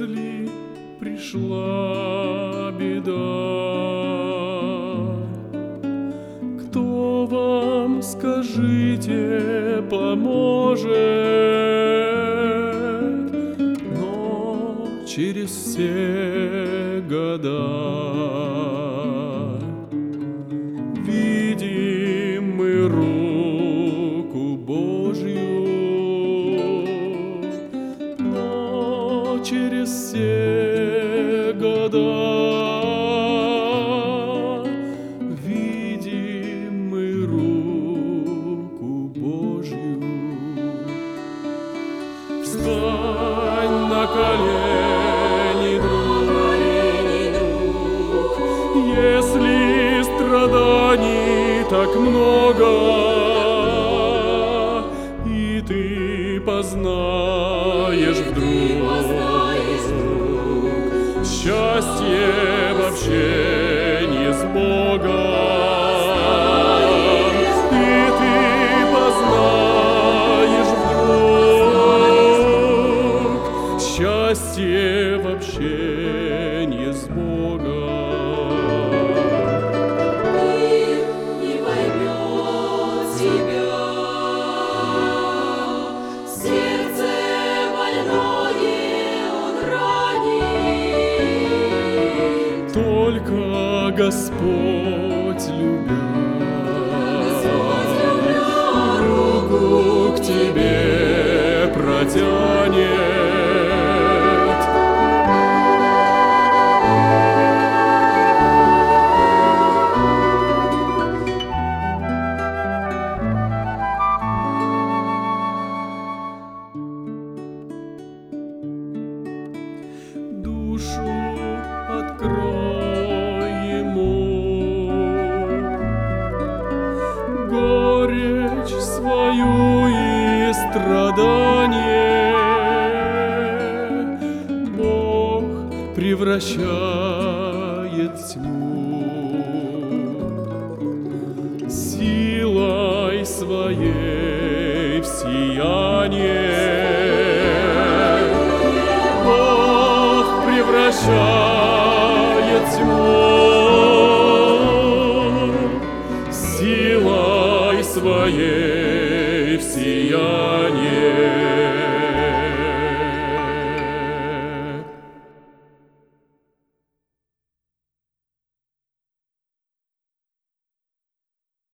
Если пришла беда, кто вам, скажите, поможет? Но через все года видим мы руку Божью, но через все года видим мы руку Божью. Встань на колени, друг, если страданий так много, и ты познаешь вдруг счастье в общении с Богом, и ты познаешь вдруг счастье в общении с Богом. Только Господь, любя, руку к тебе протянет. Душу открой ему, горечь свою и страдание Бог превращает в тьму силой своей в сияние. Превращает тьму силой своей в сияние.